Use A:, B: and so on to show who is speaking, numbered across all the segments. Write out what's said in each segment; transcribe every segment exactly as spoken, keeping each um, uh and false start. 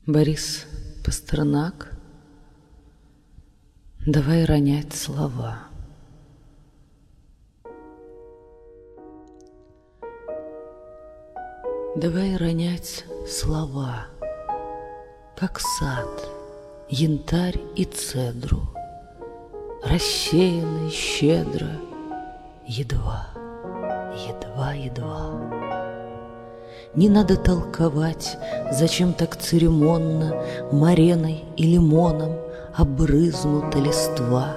A: Борис Пастернак. Давай ронять слова. Давай ронять слова, как сад, янтарь и цедру, рассеянный щедро, едва, едва, едва. Не надо толковать, зачем так церемонно мареной и лимоном обрызнута листва.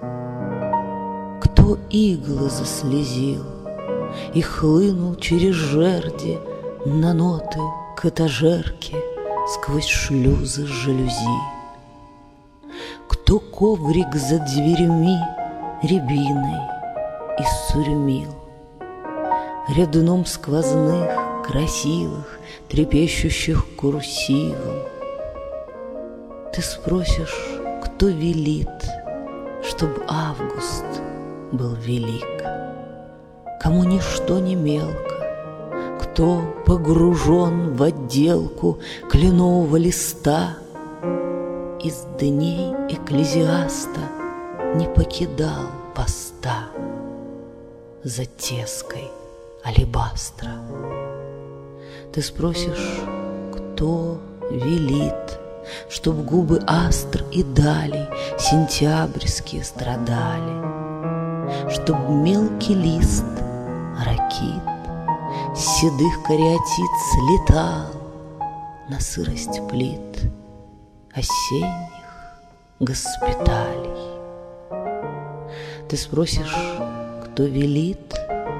A: Кто иглы заслезил и хлынул через жерди на ноты к этажерке сквозь шлюзы жалюзи? Кто коврик за дверьми рябиной иссурьмил рядном сквозных красивых, трепещущих курсивом? Ты спросишь, кто велит, чтоб август был велик? Кому ничто не мелко, кто погружен в отделку кленового листа, из дней экклезиаста не покидал поста за теской алебастра. Ты спросишь, кто велит, чтоб губы астр и далей сентябрьские страдали, чтоб мелкий лист ракит с седых кариатид слетал на сырость плит осенних госпиталей. Ты спросишь, кто велит,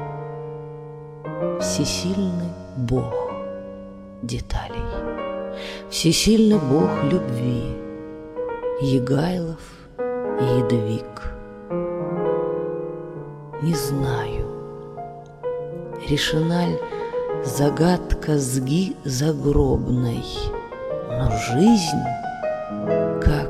A: всесильный Бог деталей, всесильный Бог любви, Егайлов и Ядвиг. Не знаю, решена ль загадка сги загробной, но жизнь, как